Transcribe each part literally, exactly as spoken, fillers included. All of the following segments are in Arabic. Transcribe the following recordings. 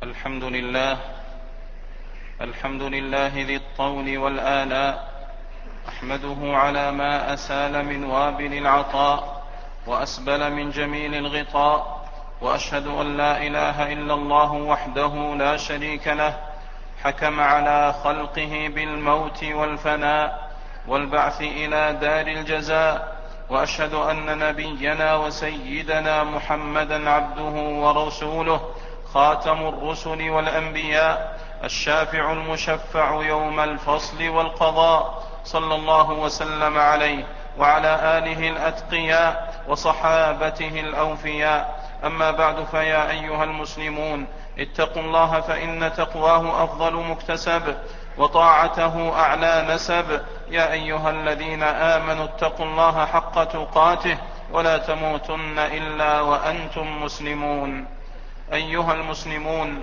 الحمد لله الحمد لله ذي الطول والآلاء، أحمده على ما أسال من وابل العطاء وأسبل من جميل الغطاء، وأشهد أن لا إله إلا الله وحده لا شريك له، حكم على خلقه بالموت والفناء والبعث إلى دار الجزاء. وأشهد أن نبينا وسيدنا محمدا عبده ورسوله، خاتم الرسل والأنبياء، الشافع المشفع يوم الفصل والقضاء، صلى الله وسلم عليه وعلى آله الأتقياء وصحابته الأوفياء. أما بعد، فيا أيها المسلمون، اتقوا الله، فإن تقواه أفضل مكتسب وطاعته أعلى نسب. يا أيها الذين آمنوا اتقوا الله حق تقاته ولا تموتن إلا وأنتم مسلمون. أيها المسلمون،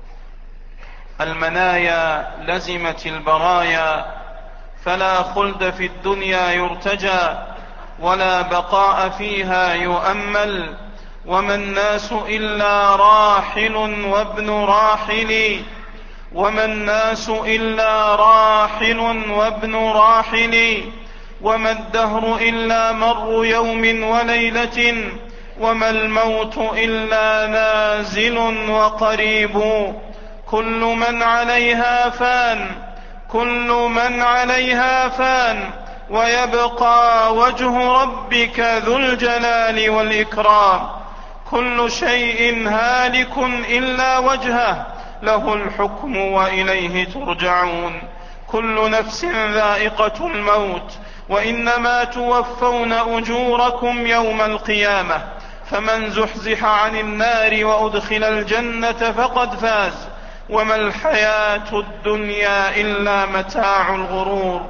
المنايا لزمت البرايا، فلا خلد في الدنيا يرتجى ولا بقاء فيها يؤمل، وما الناس إلا راحل وابن راحل وما الناس إلا راحل وابن راحل وما الدهر إلا مر يوم وليلة، وما الموت إلا نازل وقريب. كل من عليها فان كل من عليها فان ويبقى وجه ربك ذو الجلال والإكرام. كل شيء هالك إلا وجهه، له الحكم وإليه ترجعون. كل نفس ذائقة الموت، وإنما توفون أجوركم يوم القيامة. فمن زحزح عن النار وأدخل الجنة فقد فاز، وما الحياة الدنيا إلا متاع الغرور.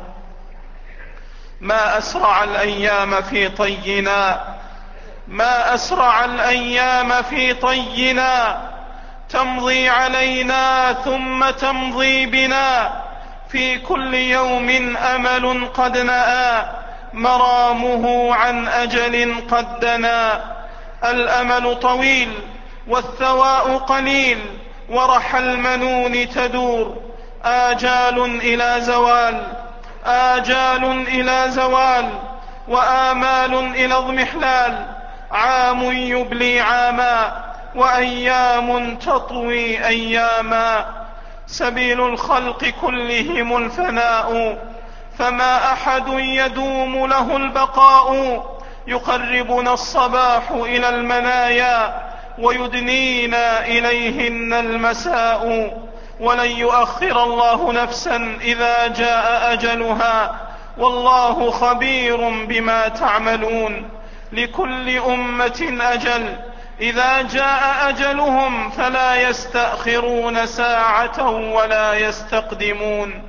ما أسرع الأيام في طينا ما أسرع الأيام في طينا تمضي علينا ثم تمضي بنا. في كل يوم أمل قد نأى، مرامه عن أجل قد دنا. الأمل طويل والثواء قليل، ورحى المنون تدور. آجال إلى زوال آجال إلى زوال وآمال إلى اضمحلال. عام يبلي عاما، وأيام تطوي أياما. سبيل الخلق كلهم الفناء، فما أحد يدوم له البقاء. يقربنا الصباح إلى المنايا، ويدنينا إليهن المساء. ولن يؤخر الله نفسا إذا جاء أجلها، والله خبير بما تعملون. لكل أمة أجل، إذا جاء أجلهم فلا يستأخرون ساعة ولا يستقدمون.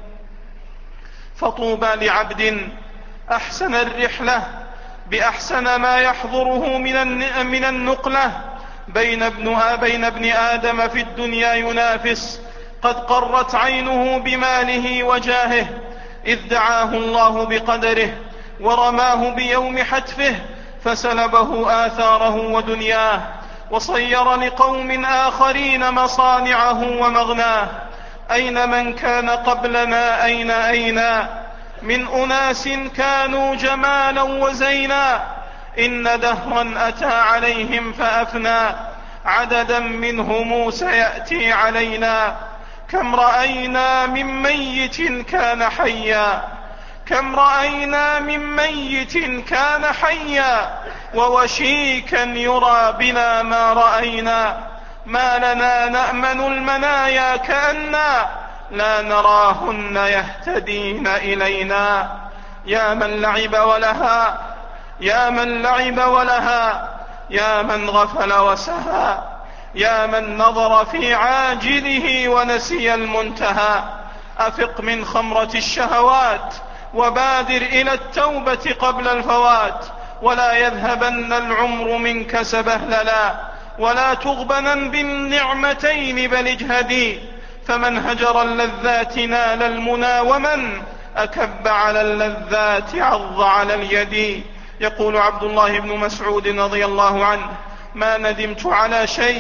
فطوبى لعبد أحسن الرحلة بأحسن ما يحضره من النقلة. بين ابن, بين ابن آدم في الدنيا ينافس، قد قرت عينه بماله وجاهه، إذ دعاه الله بقدره ورماه بيوم حتفه، فسلبه آثاره ودنياه، وصير لقوم آخرين مصانعه ومغناه. أين من كان قبلنا؟ أين أين من أناس كانوا جمالا وزينا؟ إن دهرا أتى عليهم فأفنى، عددا منهم سيأتي علينا. كم رأينا من ميت كان حيا كم رأينا من ميت كان حيا ووشيكا يرى بنا ما رأينا. ما لنا نأمن المنايا كأننا لا نراهن يهتدين إلينا. يا من لعب ولها يا من لعب ولها يا من غفل وسهى، يا من نظر في عاجله ونسي المنتهى. أفق من خمرة الشهوات وبادر إلى التوبة قبل الفوات، ولا يذهبن العمر منك سبهللا، ولا تغبنا بالنعمتين بل اجهدي. فمن هجر اللذات نال المنى، ومن أكب على اللذات عض على اليد. يقول عبد الله بن مسعود رضي الله عنه: ما ندمت على شيء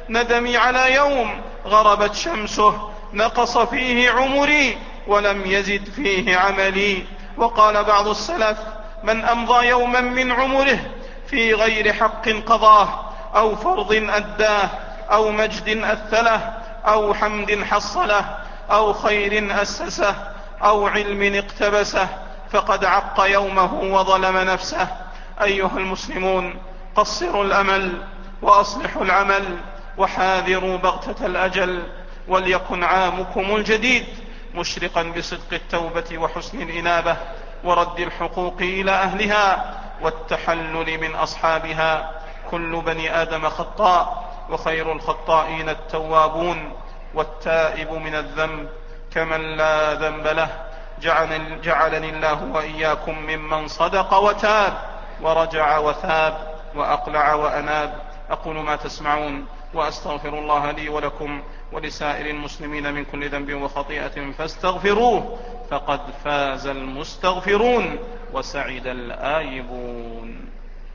ندمي على يوم غربت شمسه نقص فيه عمري ولم يزد فيه عملي. وقال بعض السلف: من أمضى يوما من عمره في غير حق قضاه، أو فرض أداه، أو مجد أثله، أو حمد حصله، أو خير أسسه، أو علم اقتبسه، فقد عق يومه وظلم نفسه. أيها المسلمون، قصروا الأمل وأصلحوا العمل وحاذروا بغتة الأجل، وليكن عامكم الجديد مشرقا بصدق التوبة وحسن الإنابة ورد الحقوق إلى أهلها والتحلل من أصحابها. كل بني آدم خطاء، وخير الخطائين التوابون، والتائب من الذنب كمن لا ذنب له. جعلني الله وإياكم ممن صدق وتاب ورجع وثاب وأقلع وأناب. أقول ما تسمعون، وأستغفر الله لي ولكم ولسائر المسلمين من كل ذنب وخطيئة فاستغفروه، فقد فاز المستغفرون وسعد الآيبون.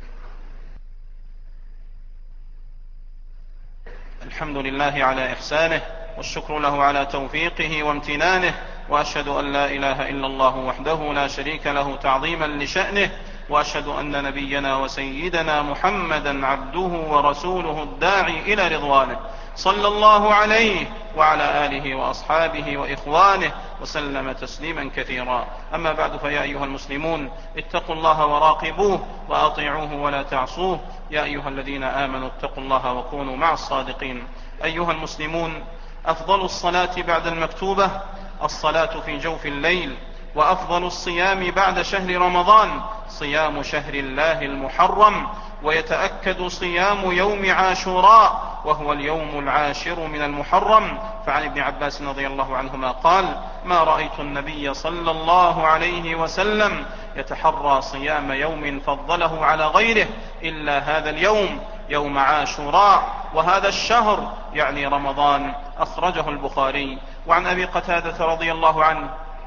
الحمد لله على إحسانه، والشكر له على توفيقه وامتنانه، وأشهد أن لا إله إلا الله وحده لا شريك له تعظيما لشأنه، وأشهد أن نبينا وسيدنا محمدا عبده ورسوله الداعي إلى رضوانه، صلى الله عليه وعلى آله وأصحابه وإخوانه وسلم تسليما كثيرا. أما بعد، فيا أيها المسلمون، اتقوا الله وراقبوه وأطيعوه ولا تعصوه. يا أيها الذين آمنوا اتقوا الله وكونوا مع الصادقين. أيها المسلمون، أفضل الصلاة بعد المكتوبة الصلاة في جوف الليل، وأفضل الصيام بعد شهر رمضان صيام شهر الله المحرم، ويتأكد صيام يوم عاشوراء وهو اليوم العاشر من المحرم. فعن ابن عباس رضي الله عنهما قال: ما رأيت النبي صلى الله عليه وسلم يتحرى صيام يوم فضله على غيره إلا هذا اليوم، يوم عاشوراء، وهذا الشهر يعني رمضان. أخرجه البخاري. وعن أبي قتادة رضي الله عنه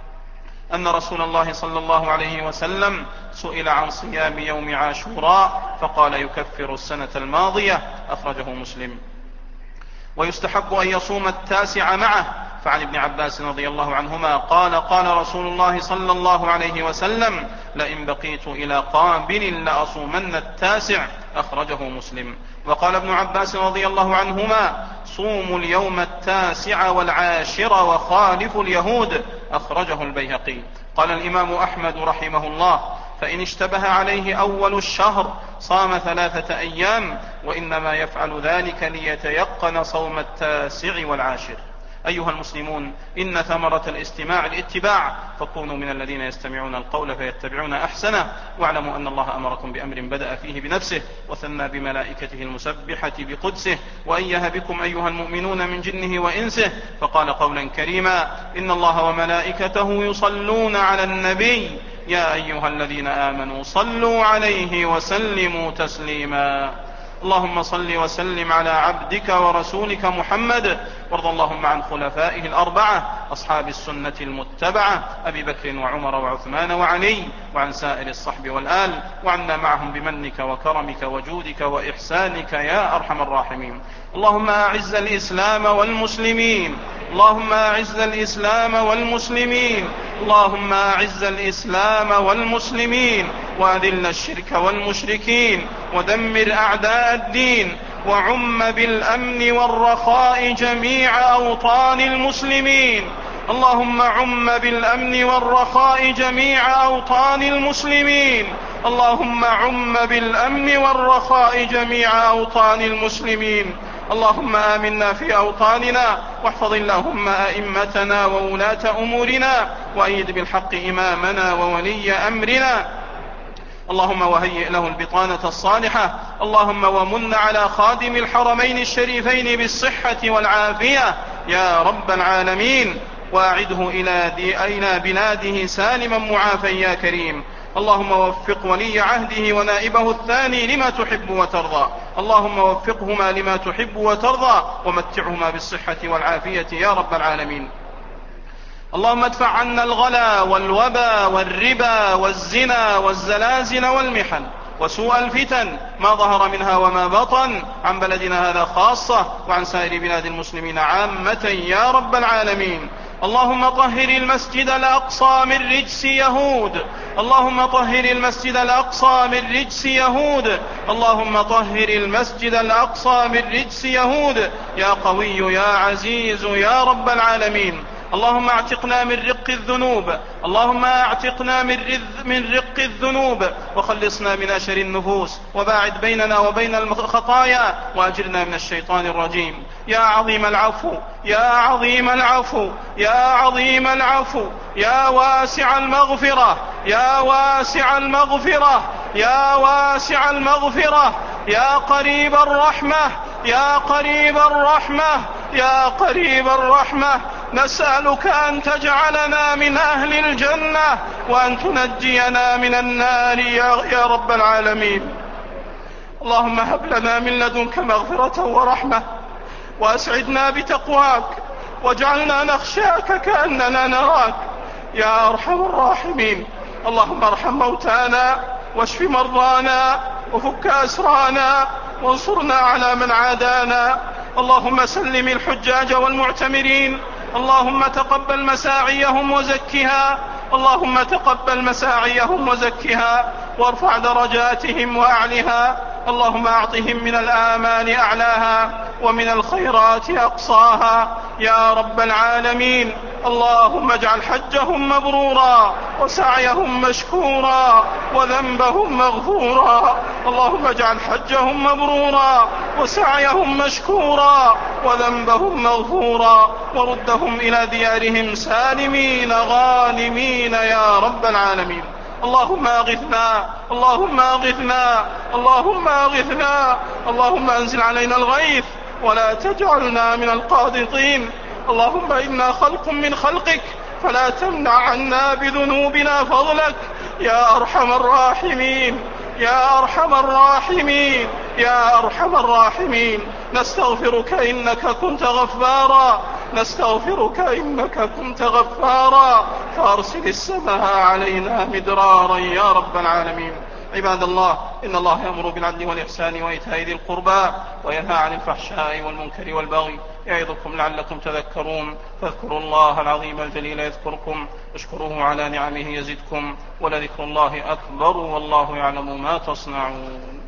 أن رسول الله صلى الله عليه وسلم سئل عن صيام يوم عاشوراء فقال: يكفر السنة الماضية. أخرجه مسلم. ويستحب أن يصوم التاسع معه. فعن ابن عباس رضي الله عنهما قال: قال رسول الله صلى الله عليه وسلم: لئن بقيت إلى قابل لأصومن التاسع. أخرجه مسلم. وقال ابن عباس رضي الله عنهما: صوموا اليوم التاسع والعاشر وخالفوا اليهود. أخرجه البيهقي. قال الإمام أحمد رحمه الله: فإن اشتبه عليه أول الشهر صام ثلاثة أيام، وإنما يفعل ذلك ليتيقن صوم التاسع والعاشر. أيها المسلمون، إن ثمرة الاستماع الاتباع، فكونوا من الذين يستمعون القول فيتبعون أحسنه. واعلموا أن الله أمركم بأمر بدأ فيه بنفسه وثنى بملائكته المسبحة بقدسه، وأيه بكم أيها المؤمنون من جنه وإنسه، فقال قولا كريما: إن الله وملائكته يصلون على النبي يا أيها الذين آمنوا صلوا عليه وسلموا تسليما. اللهم صل وسلم على عبدك ورسولك محمد، وارض اللهم عن خلفائه الأربعة أصحاب السنة المتبعة أبي بكر وعمر وعثمان وعلي، وعن سائر الصحب والآل، وعنا معهم بمنك وكرمك وجودك وإحسانك يا أرحم الراحمين. اللهم أعز الإسلام والمسلمين، اللهم أعز الإسلام والمسلمين، اللهم أعز الإسلام والمسلمين، وأذل الشرك والمشركين، ودمر أعداء الدين، وعم بالأمن والرخاء جميع أوطان المسلمين. اللهم عم بالأمن والرخاء جميع أوطان المسلمين. اللهم عم بالأمن والرخاء جميع أوطان المسلمين. اللهم آمنا في أوطاننا، واحفظ اللهم أئمتنا وولاة أمورنا، وأيد بالحق إمامنا وولي أمرنا. اللهم وهيئ له البطانة الصالحة. اللهم ومن على خادم الحرمين الشريفين بالصحة والعافية يا رب العالمين، وأعده إلى بلاده سالما معافى يا كريم. اللهم وفق ولي عهده ونائبه الثاني لما تحب وترضى، اللهم وفقهما لما تحب وترضى، ومتعهما بالصحة والعافية يا رب العالمين. اللهم ادفع عنا الغلا والوبا والربا والزنا والزلازل والمحن، وسوء الفتن ما ظهر منها وما بطن عن بلدنا هذا خاصة وعن سائر بلاد المسلمين عامة يا رب العالمين. اللهم طهر المسجد الأقصى من رجس يهود اللهم طهر المسجد الأقصى من رجس يهود اللهم طهر المسجد الأقصى من رجس يهود يا قوي يا عزيز يا رب العالمين. اللهم اعتقنا من رق الذنوب اللهم اعتقنا من, من رق الذنوب وخلصنا من أشر النفوس وباعد بيننا وبين الخطايا وأجرنا من الشيطان الرجيم. يا عظيم العفو يا عظيم العفو يا عظيم العفو يا واسع المغفرة يا واسع المغفرة يا واسع المغفرة يا قريب الرحمة يا قريب الرحمة يا قريب الرحمة نسألك أن تجعلنا من أهل الجنة وأن تنجينا من النار يا رب العالمين. اللهم هب لنا من لدنك مغفرة ورحمة وأسعدنا بتقواك واجعلنا نخشاك كأننا نراك يا أرحم الراحمين. اللهم ارحم موتانا واشف مرضانا وفك أسرانا وانصرنا على من عادانا. اللهم سلم الحجاج والمعتمرين اللهم تقبل مساعيهم وزكها اللهم تقبل مساعيهم وزكها وارفع درجاتهم وأعلها. اللهم أعطهم من الآمال أعلاها ومن الخيرات أقصاها يا رب العالمين. اللهم اجعل حجهم مبرورا وسعيهم مشكورا وذنبهم مغفورا. اللهم اجعل حجهم مبرورا وسعيهم مشكورا وذنبهم مغفورا وردهم إلى ديارهم سالمين غانمين يا رب العالمين. اللهم أغثنا اللهم أغثنا اللهم أغثنا اللهم أنزل علينا الغيث ولا تجعلنا من القانطين. اللهم إنا خلق من خلقك فلا تمنع عنا بذنوبنا فضلك يا أرحم الراحمين يا أرحم الراحمين يا أرحم الراحمين. نستغفرك إنك كنت غفارا نستغفرك إنك كنت غفارا فأرسل السماء علينا مدرارا يا رب العالمين. عباد الله إن الله يأمر بالعدل والإحسان وإيتاء ذي القربى وينهى عن الفحشاء والمنكر والبغي يعظكم لعلكم تذكرون. فاذكروا الله العظيم الجليل يذكركم واشكروه على نعمه يزدكم ولذكر الله أكبر والله يعلم ما تصنعون.